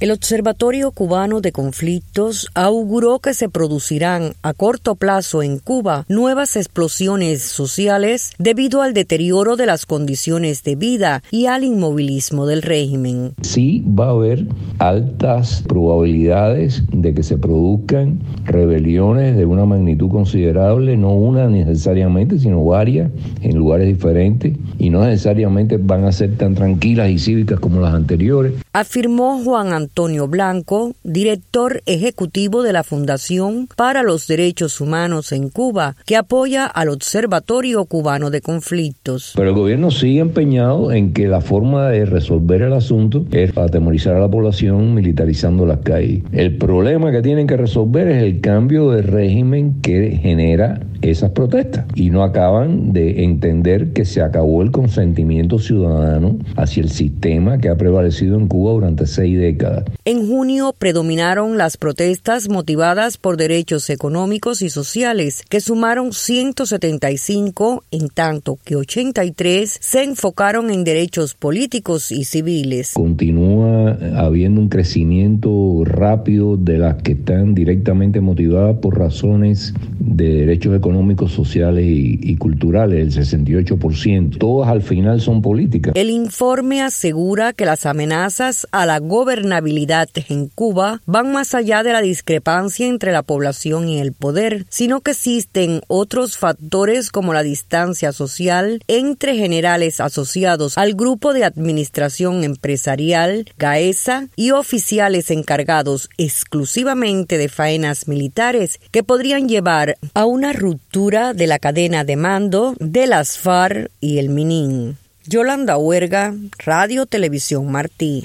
El Observatorio Cubano de Conflictos auguró que se producirán a corto plazo en Cuba nuevas explosiones sociales debido al deterioro de las condiciones de vida y al inmovilismo del régimen. Sí va a haber altas probabilidades de que se produzcan rebeliones de una magnitud considerable, no una necesariamente, sino varias en lugares diferentes, y no necesariamente van a ser tan tranquilas y cívicas como las anteriores. Afirmó Juan Antonio Blanco, director ejecutivo de la Fundación para los Derechos Humanos en Cuba, que apoya al Observatorio Cubano de Conflictos. Pero el gobierno sigue empeñado en que la forma de resolver el asunto es atemorizar a la población militarizando las calles. El problema que tienen que resolver es el cambio de régimen que genera esas protestas, y no acaban de entender que se acabó el consentimiento ciudadano hacia el sistema que ha prevalecido en Cuba durante 6 décadas. En junio predominaron las protestas motivadas por derechos económicos y sociales, que sumaron 175, en tanto que 83 se enfocaron en derechos políticos y civiles. Continúa habiendo un crecimiento rápido de las que están directamente motivadas por razones de derechos económicos, sociales y culturales, el 68%. Todas al final son políticas. El informe asegura que las amenazas a la gobernabilidad en Cuba van más allá de la discrepancia entre la población y el poder, sino que existen otros factores como la distancia social entre generales asociados al Grupo de Administración Empresarial, GAESA, y oficiales encargados exclusivamente de faenas militares que podrían llevar a una ruptura de la cadena de mando de las FARC y el MININ. Yolanda Huerga, Radio Televisión Martí.